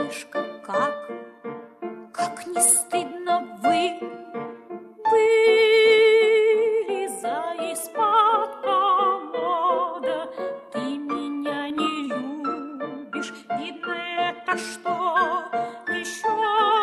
Мишка, как не стыдно вылезай из-под комода. Ты меня не любишь, видно, это что еще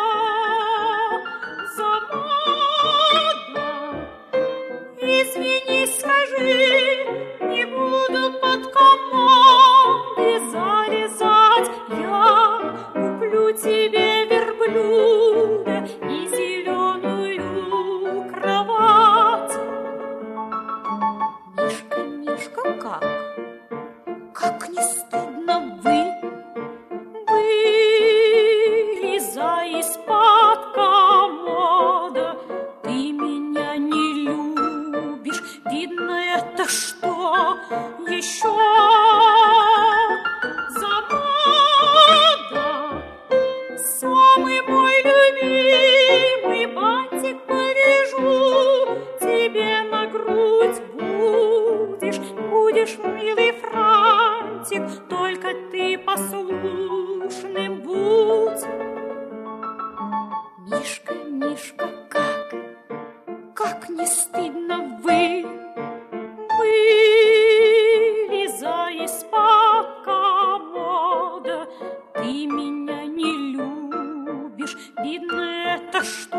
за мода? Извини, скажи, не буду под комоды залезать. Я куплю тебе верблюда и зеленую кровать. Мишка, Мишка, как не стыдно вылезай из-под комода. Ты меня не любишь, видно, это что еще за мода? Самый мой любимый бантик полежу тебе на грудь. Будешь милый франтик, только ты послушным будь. Мишка, Мишка, как не стыдно вылезай из-под комода. Ты меня не любишь, видно, это что